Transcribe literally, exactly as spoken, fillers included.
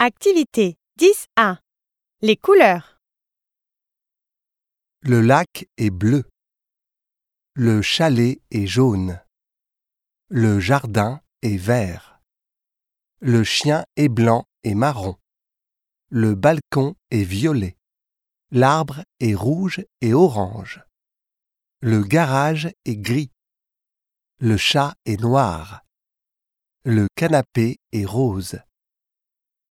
Activité dix A. Les couleurs. Le lac est bleu. Le chalet est jaune. Le jardin est vert. Le chien est blanc et marron. Le balcon est violet. L'arbre est rouge et orange. Le garage est gris. Le chat est noir. Le canapé est rose.